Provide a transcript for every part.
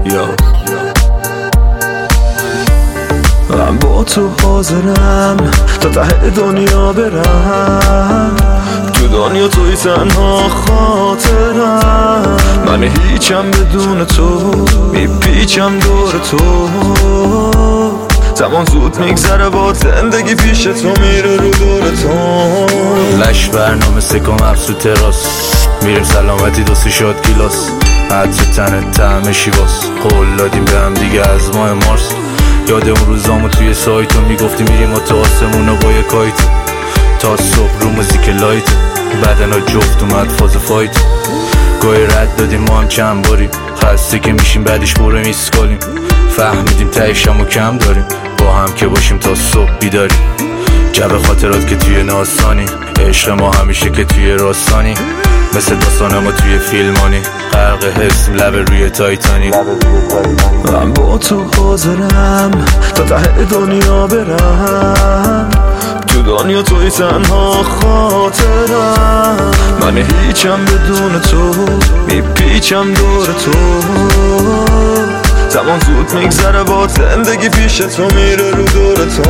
من با تو حاضرم تا ته دنیا برم، تو دنیا توی تنها خاطرم. من هیچم بدون تو، میپیچم دور تو. زمان زود میگذره با زندگی پیش تو میره رو دور تو. لش برنامه سکم افسو تراس، میریم سلامتی دوستی شاد گیلاس. عطر تنه طعم شیواس، قول دادیم به هم دیگه از ماه مارس. یاد اون روزامو توی سایتو میگفتی میریم و تا آسمونو با یه کایت. تا صبح رو موزیک لایت، بدنا جفت اومد فاز فایت. گاهی رد دادیم ما هم چند باریم، خسته که میشیم بعدش بره میسکالیم. فهمیدیم تهشمو کم داریم، با هم که باشیم تا صبح بیداریم. جب خاطرات که توی ناستانی، عشق ما همیشه که توی راستانی. مثل داستان ما توی فیلمانی، غرق حسیم لب روی تایتانی. من با تو حاضرم تا ته دنیا برم، تو دنیا توی تنها خاطرم. من هیچم بدون تو، میپیچم دور تو. زمان زود میگذره با زندگی پیش تو میره رو دور تو.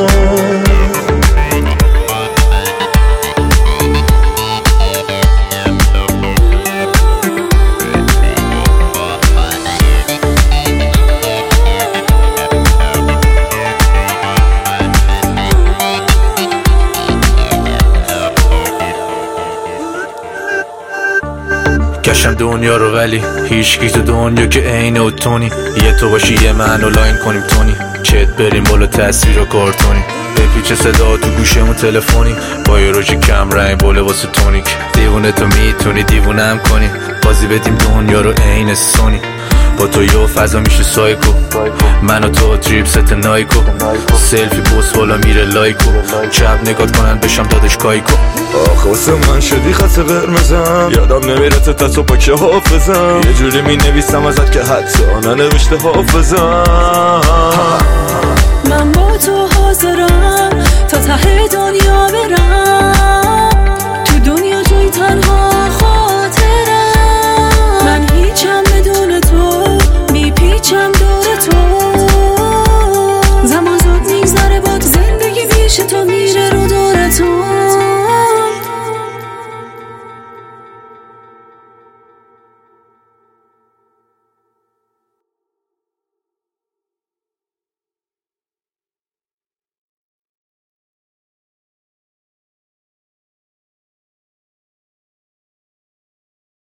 گشتم دنیا رو ولی هیچکی تو دنیا که عین و تونی. یه تو باشی یه من و لاین کنیم تونی، چت بریم بالا تصویر و کارتونی. بپیچه صدا تو گوشمون تلفنی، با یه روژ کم رنگ باله واسه تونیک. دیوونه تو میتونی دیوونه هم کنی، بازی بدیم دنیا رو عین سونی. با تو یه فضا میشه سایکو، من و تو تریپ ست نایکو. سلفی پست بالا میره لایکو، چپ نگات کنن بشم دادش کایکو. آخه واسه من شدی خط قرمزم، یادم نمیره تا صبح که حافظم. یه جوری می نویسم ازت که حتی ننوشته حافظم. من با تو حاضرم تا ته دنیا برم،